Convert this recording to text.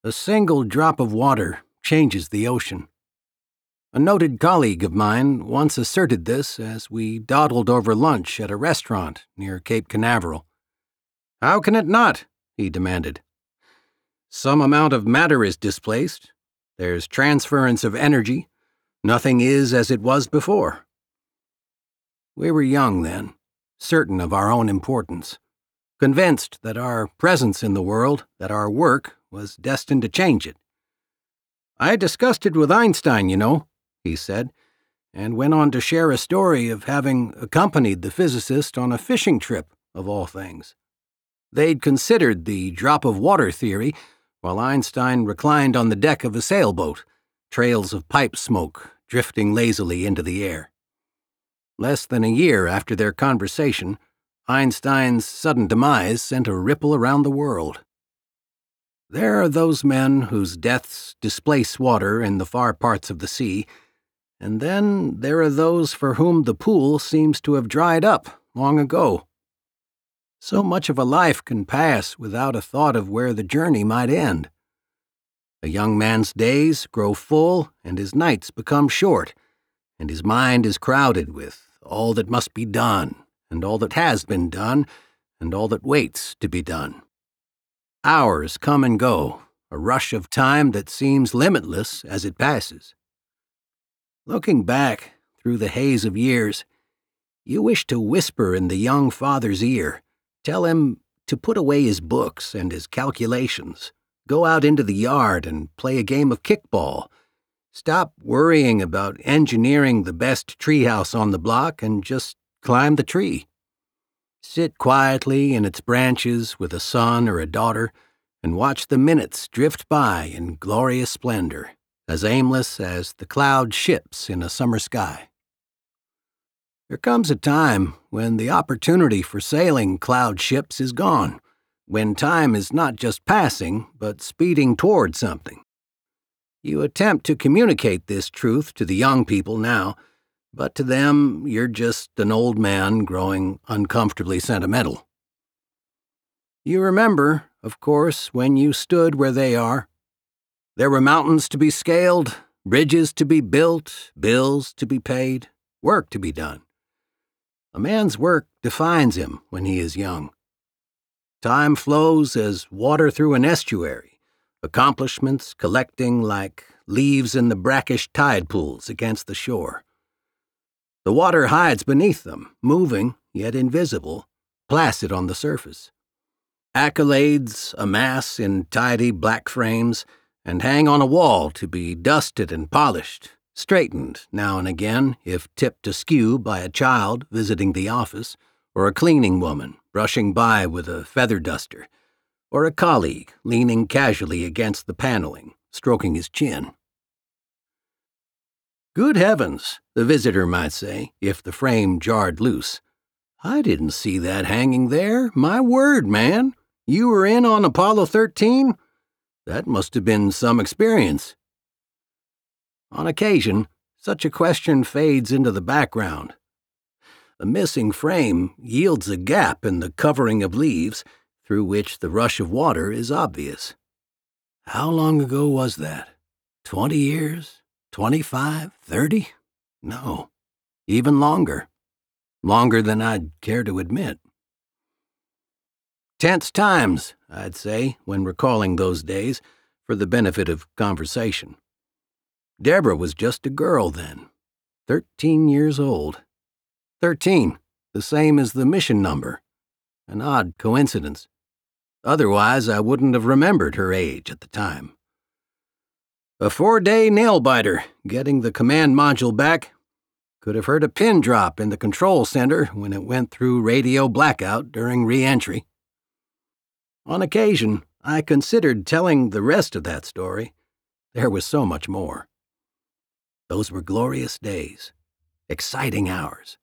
A single drop of water changes the ocean. A noted colleague of mine once asserted this as we dawdled over lunch at a restaurant near Cape Canaveral. "How can it not?" he demanded. "Some amount of matter is displaced. There's transference of energy. Nothing is as it was before." We were young then, certain of our own importance, convinced that our presence in the world, that our work, was destined to change it. "I discussed it with Einstein, you know," he said, and went on to share a story of having accompanied the physicist on a fishing trip, of all things. They'd considered the drop-of-water theory while Einstein reclined on the deck of a sailboat, trails of pipe smoke drifting lazily into the air. Less than a year after their conversation, Einstein's sudden demise sent a ripple around the world. There are those men whose deaths displace water in the far parts of the sea, and then there are those for whom the pool seems to have dried up long ago. So much of a life can pass without a thought of where the journey might end. A young man's days grow full and his nights become short, and his mind is crowded with all that must be done, and all that has been done, and all that waits to be done. Hours come and go, a rush of time that seems limitless as it passes. Looking back through the haze of years, you wish to whisper in the young father's ear, tell him to put away his books and his calculations, go out into the yard and play a game of kickball, stop worrying about engineering the best treehouse on the block and just climb the tree. Sit quietly in its branches with a son or a daughter and watch the minutes drift by in glorious splendor, as aimless as the cloud ships in a summer sky. There comes a time when the opportunity for sailing cloud ships is gone, when time is not just passing, but speeding toward something. You attempt to communicate this truth to the young people now, but to them, you're just an old man growing uncomfortably sentimental. You remember, of course, when you stood where they are. There were mountains to be scaled, bridges to be built, bills to be paid, work to be done. A man's work defines him when he is young. Time flows as water through an estuary, accomplishments collecting like leaves in the brackish tide pools against the shore. The water hides beneath them, moving, yet invisible, placid on the surface. Accolades amass in tidy black frames and hang on a wall to be dusted and polished, straightened now and again if tipped askew by a child visiting the office, or a cleaning woman brushing by with a feather duster, or a colleague leaning casually against the paneling, stroking his chin. "Good heavens," the visitor might say, if the frame jarred loose. "I didn't see that hanging there. My word, man. You were in on Apollo 13? That must have been some experience." On occasion, such a question fades into the background. A missing frame yields a gap in the covering of leaves through which the rush of water is obvious. How long ago was that? 20 years? 25? 30? No, even longer. Longer than I'd care to admit. Tense times, I'd say, when recalling those days, for the benefit of conversation. Deborah was just a girl then, 13 years old. 13, the same as the mission number. An odd coincidence. Otherwise, I wouldn't have remembered her age at the time. A 4-day nail-biter, getting the command module back. Could have heard a pin drop in the control center when it went through radio blackout during re-entry. On occasion, I considered telling the rest of that story. There was so much more. Those were glorious days, exciting hours.